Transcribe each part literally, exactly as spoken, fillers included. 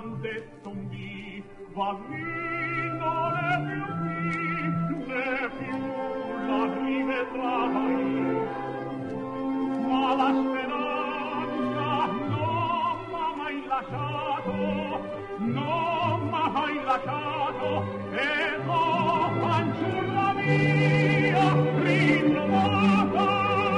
m'han detto un dì, va lì non è più qui, né più la rivedrai. Ma la speranza non m'ha mai lasciato, non m'ha mai lasciato, ed ho fanciulla mia ritrovata.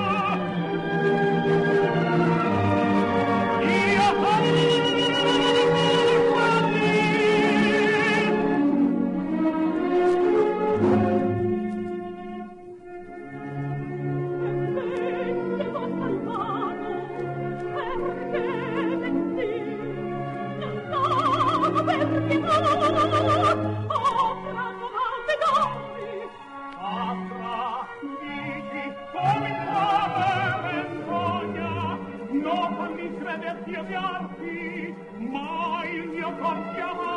Perché no? Oh, bravo, valde dammi! Sandra, dici, come fa vergogna, non fammi crederti odiarti, ma il mio cor ti ama